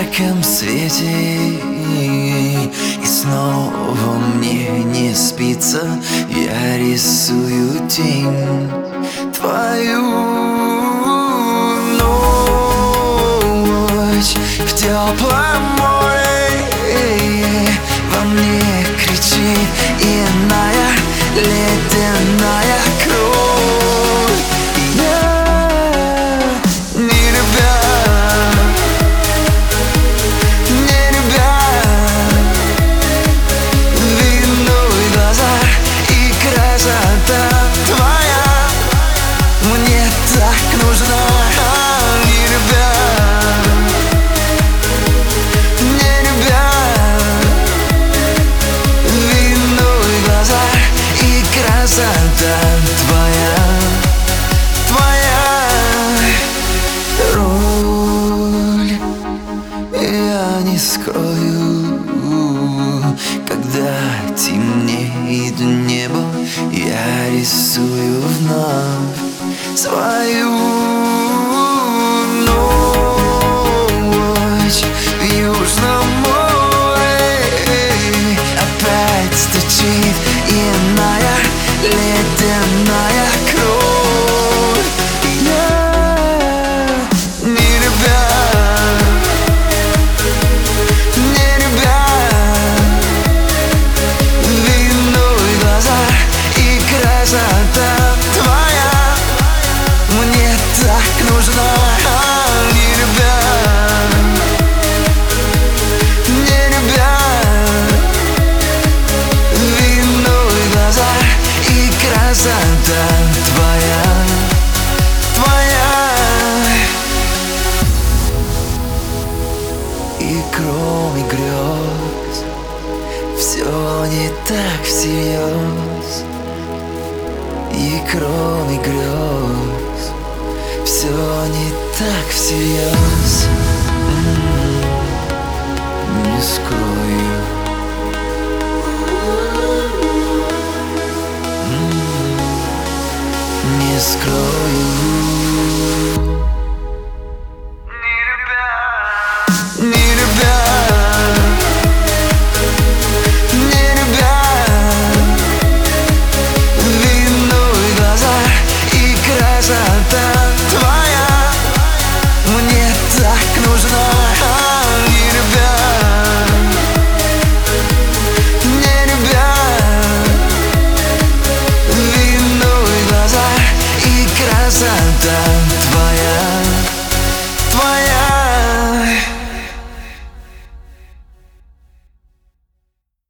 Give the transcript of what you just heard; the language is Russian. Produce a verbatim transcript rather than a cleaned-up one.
ярком свете, и снова мне не спится. Я рисую тень твою. Ночь в теплом море, во мне кричит иная ледяная кровь. Я не любя, не любя, виной глаза и красота твоя мне так нужна. Не любя, не любя, виной глаза и красота твоя, твоя роль я не скрою. Когда темнеет небо, я рисую вновь свою. Ночь в Южном море опять стучит иная ледяная кровь. Я не любя, не любя, виной глаза и красота твоя мне так нужна. Не любя, не любя, виной глаза и красота твоя, твоя. И кроме грез все не так всерьез. И кроме грез все не так всерьез. М-м, не скрою.